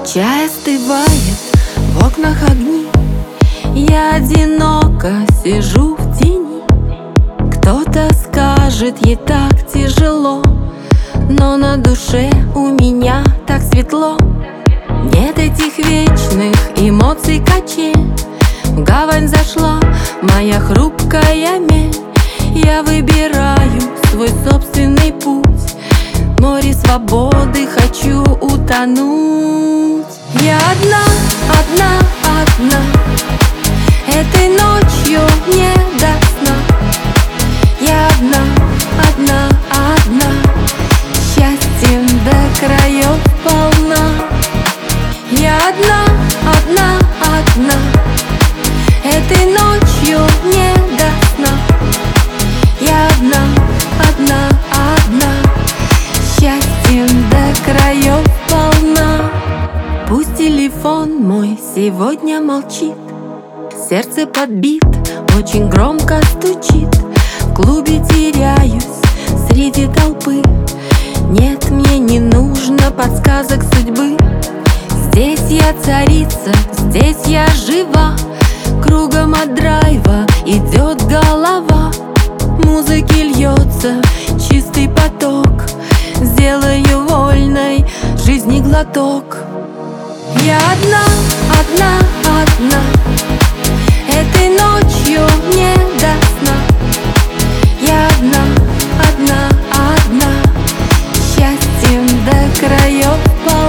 Чай остывает, в окнах огни. Я одиноко сижу в тени. Кто-то скажет, ей так тяжело, но на душе у меня так светло. Нет этих вечных эмоций качель. В гавань зашла моя хрупкая мель. Я выбираю свой собственный путь. В море свободы хочу утонуть. Я одна, одна, одна. Этой ночью не до сна. Я одна, одна, одна. Счастьем до краев полна. Я одна, одна, одна. Этой ночью не до сна. Я одна, одна, одна. Счастьем до краев полна. Пусть телефон мой сегодня молчит, сердце подбит, очень громко стучит. В клубе теряюсь среди толпы. Нет, мне не нужно подсказок судьбы. Здесь я царица, здесь я жива. Кругом от драйва идет голова. Музыки льется чистый поток. Сделаю вольной жизни глоток. Я одна, одна, одна. Этой ночью не до сна. Я одна, одна, одна. Счастьем до краев полна.